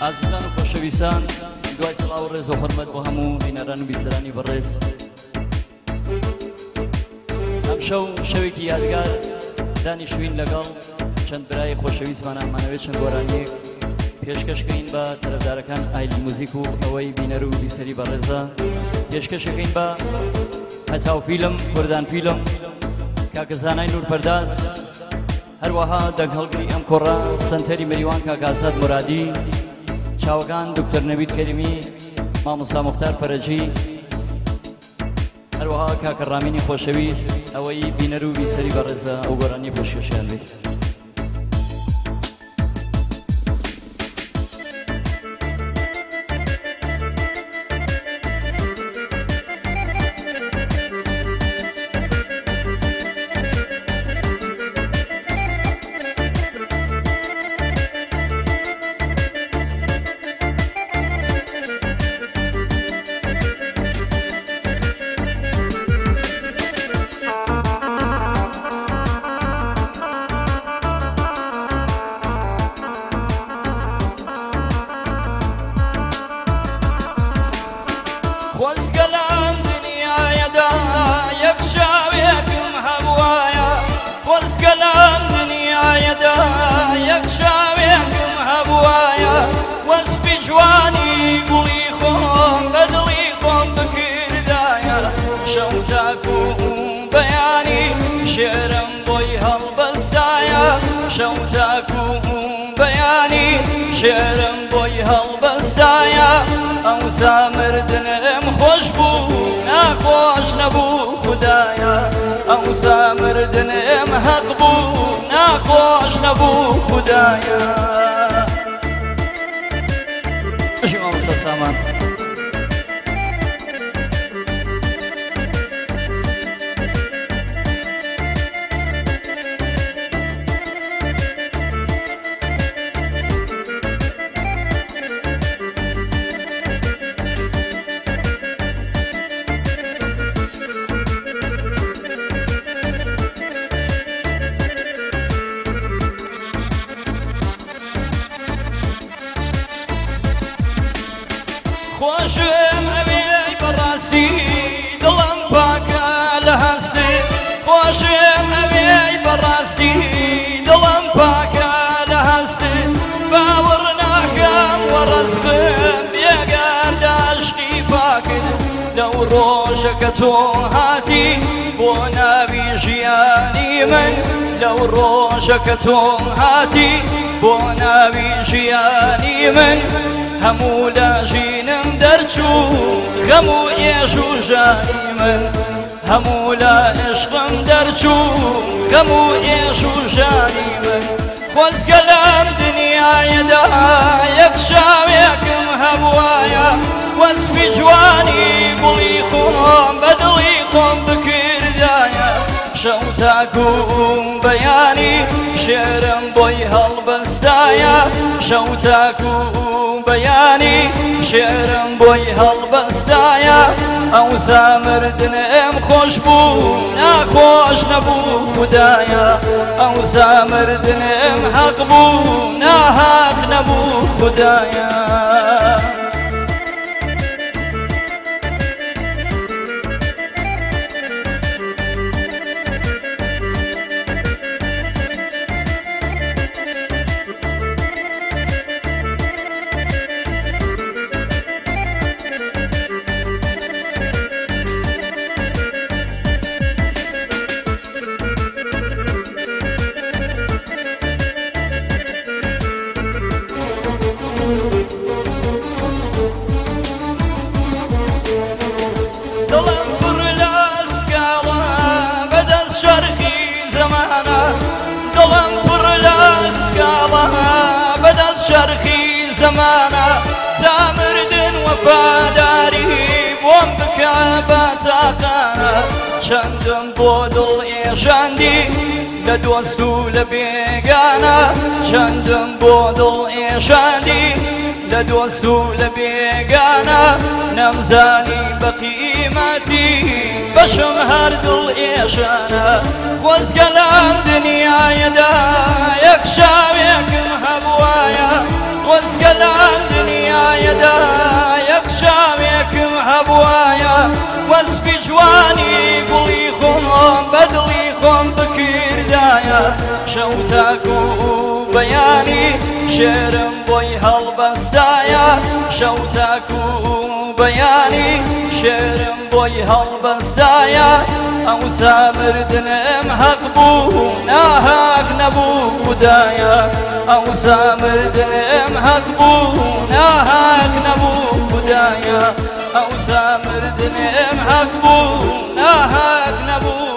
عزیزان و خۆشەویستان دوای سڵاو و ڕێز و حورمەت بۆ هەموو بینەران و بیسەرانی بەڕێز ئەم شەو شەوێکی یادگار دانیشتوین لەگەڵ چەند برای خۆشەویستمان ئەمانەوێت چەند گۆرانیەک پێشکەشکەین بە تەرەفدارەکان ئایلی موزیک و ئەوەی بینەر و بیسەری بەڕێزە پێشکەشەکەین بە هەچاو فیلم کوردان فیلم کاکە زانای نورپەرداز هەروەها دەنگ هەڵگری ئەم کۆڕە سەنتەری مەریوان کاکە ئازاد مورادی چاوەکان دکتۆر نەوید کەریمی مامۆستا موختار فەرەجی هەروەها کاکە ڕامینی خۆشەویست ئەوەی بینەر و بیسەری بەڕێزە ئەو گۆرانی پێشکەشیان بێت شێرم بۆی هەڵبەستایە ئەوسا مردنم خۆش بوو ناخۆش نەبوو خوددایە ئەوسا مردنم حەق بوو ناخۆش نەبوو خوددایە ژی مامۆستا سامان خۆشم ئەوێی بەڕاستی دڵم پاکە لە هەستی خۆشم ئەوێی بەڕاستی دڵم پاکە لە هەستی باوەڕ ناکەم وەڕەس بم بێگارداشتی پاکت لەو ڕۆژە کە تۆ هاتی بۆ ناوی ژیانی من لەو ڕۆژە کە تۆ هاتی بۆ ناوی ژیانی من هەموو لە ژینم دەرچوو غەم و ئێش و ژانی من هەموو لە عشقم دەرچوو غەم و ئێش و ژانی من خۆزگە لەم دنیایەدا یەک شاوێکم هەبوایە وەسفی جوانی گوڵی خۆم بە دڵی خۆم بکردایە شەو تاکو بەیانی شێرم بۆی هەڵبەستایە شەو تاکو بەیانی شێرم بۆی هەڵبەستایە ئەوسا مردنم خۆش بوو ناخۆش نەبوو خوددایە ئەوسا مردنم حەق بوو ناحەق نەبوو خوددایە دڵم پڕ لە ئەسکاوە بەدەست شەرخی زەمانە دڵم پڕ لە ئەسکاوە بەدەست شەرخی زەمانە تا مردن وەفاداری بۆم بکە بە تاقانە چەندم بۆ دڵ ئێژاندی لە دۆست و لە بێگانە چەندم بۆ دڵ ئێژاندی لە دۆست و لە بێگانە نەمزانی بە قیمەتی بەشم هەر دڵ ئێشانە خۆزگە لەم دنیایەدا یەک شاوێکم هەبوایە خۆزگە لەم وەسفی جوانی گوڵی خۆم بەدڵی خۆم بکردایە شەو تاکو بەیانی شێرم بۆی هەڵبەستایە شەو تاکو بەیانی شێرم بۆی هەڵبەستایە ئەوسا مردنم حەق بوو ناهاک نەبوو خودایە ئەوسا مردنم حەق بوو ناهاک نەبوو خودایە ئەوسا مردنم حەق بوو ناهاک نەبوو